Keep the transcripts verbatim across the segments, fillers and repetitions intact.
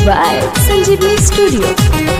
by Sanjeevani Studio.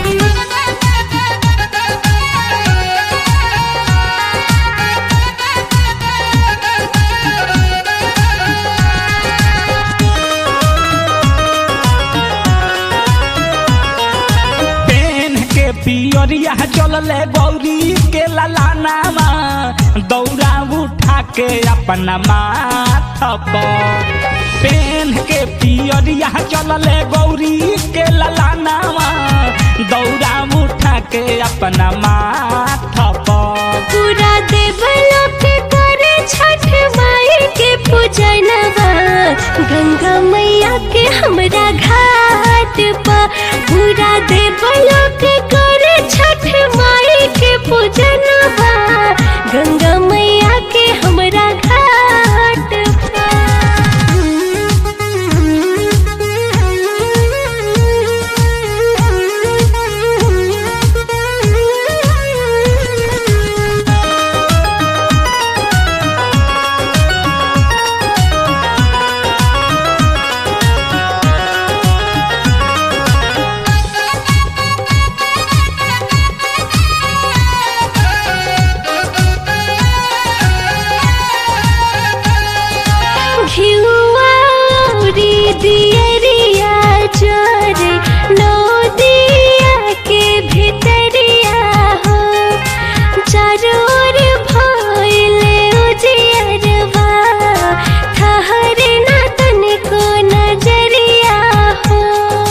पियरिया चलले गौरी के ललानामा दौरा उठा के अपना माथा पर पेन के पियरिया चलले गौरी के ललानामा दौरा उठा के अपना माथा पर पूरा देवलोक करे छठ माई के पूजनवा गंगा मैया के हमरा घाट पर पूरा देवलोक करे छठ माई के पूजनवा गंगा मैया के हमरा घाट दियरिया चोरे नदिया के भितरिया हो चारों ओर भइले उजियरवा ठहरे ना तनिको नजरिया हो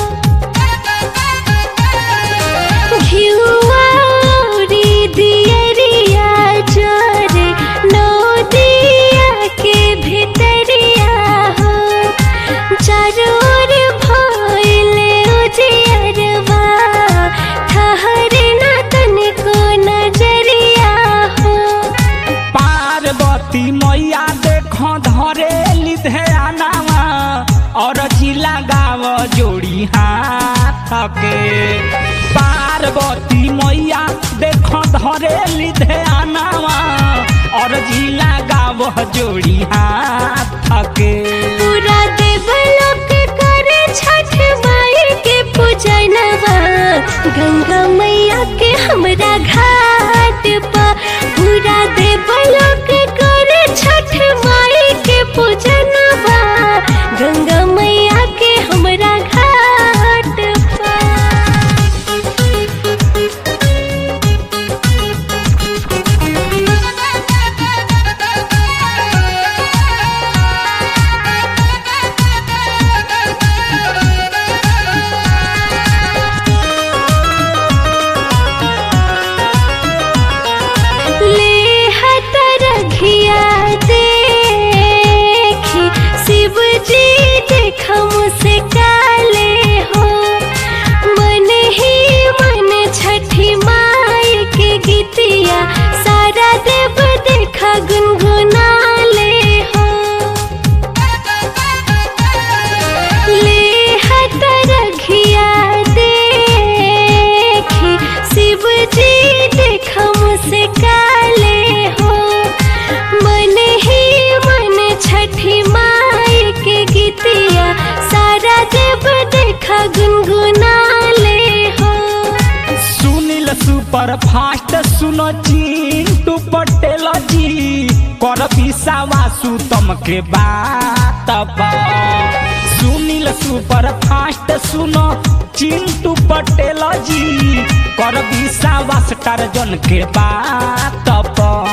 घिउरी दियरिया चोरे नदिया के भितरिया हो चारों ओर भइले उजियरवा ठहरे ना तनिको नजरिया हो पार्वती मैया देखो धरे ध्यानावा और जिला गाव जोड़ी हाथ के पार्वती मैया देखो धरे ध्यानावा और जिला गाव जोड़ी हाथ के पूरा देवलोक करे छठ माई के पूजनवा गंगा मैया के हमरा घाट पर पूरा देवलोक करे छठ माई के पूजनवा गंगा मैया के हमरा घाट मुझसे काले हो मन ही मन छठी माई के गीतिया सारा देव देखा गुनगुनाले हो ले हाथ रखिया देखी शिव जी देखा मुझसे काले हो मन ही मन छठी माई के गीतिया सारा देव देखा गुनगुनाले हो सुनील सुपर फास्ट सुनो चिंटू पटेल जी कर विश्वासु तुमके बात पर सुनील सुपर फास्ट सुनो चिंटू पटेल जी कर विश्वास टार्जन के बात पर